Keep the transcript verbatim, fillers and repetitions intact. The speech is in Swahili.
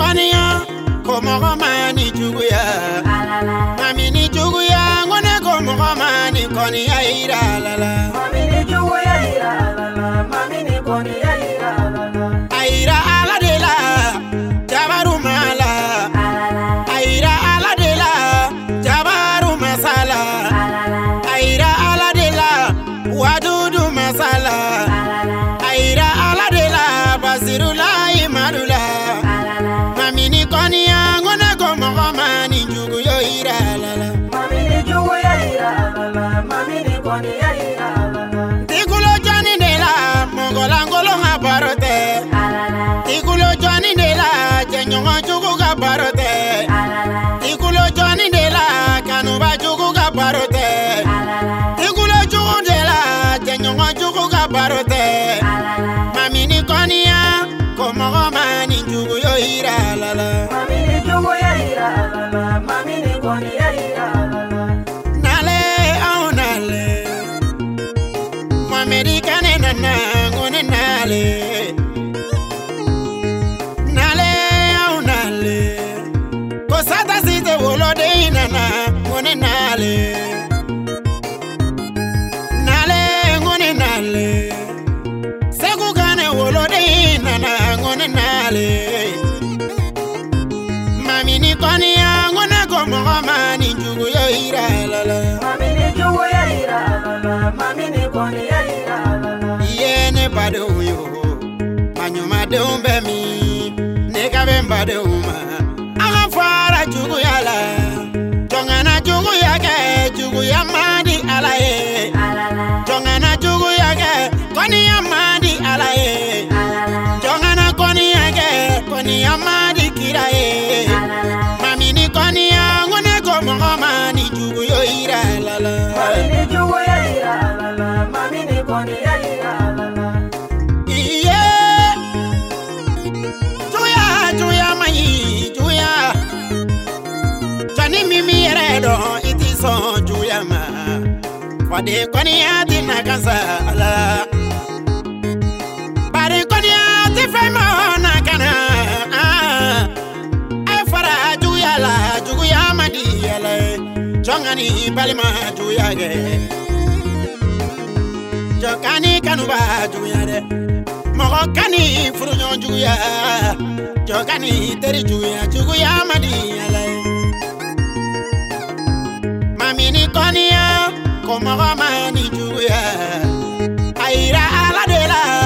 koniya ko mogo mani juguya mami ni juguya ngone ko mogo mani koniya ira lala mami ni juguya ira lala mami ni koniya ira lala aira ala de la jabaru mala aira ala de la jabaru masala aira ala de la wadudu masala aira ala de la basirula imadula mami ni koniya ngone ko mogo mani juguya ira lala mami ni juguya ira lala mami ni koniya ira lala tikulo jani de la mogola ngolo ngabarote tikulo jani de la jenyongo jugu gabarote tikulo jani de la kanuba jugu gabarote tikulo jugu de la jenyongo jugu gabarote mami ni koniya ko mogo mani jugu yo ira lala mami ni juguya ira lala mami ni koniya ira lala nale au nale mamedi kane nana ngone nale nale au nale ko sata site wolo de nana ngone nale nale ngone nale segu kane wolo de nana ngone nale mami ni koniya ngone ko mogo mani jugu yo ira lala mami ni juguya ira lala mami ni koniya ira lala yene bade uyo manyuma de umbe mi ne kabe mbade uma aga fara jugu yala jongana jugu yake jugu ya madi alaye jongana jugu yake koni ya madi alaye jongana koni yake koni ya madi kiraye mami ni koni ya ngone ko mogo mani jugu yo ira lala mami ni juguya ira lala mami ni koniya ira lala iye juya juya mai juya tani mimi eredo iti so juya ma fade koni ati nakasala bare koni ati fema nakana ay fara juya la juya madi yale jongani balima juya ge jokani kanuba juya de mogo kani furunyo juya jokani teri juya juya madi yale mami ni koniya ko mogo mani juya aira ala de la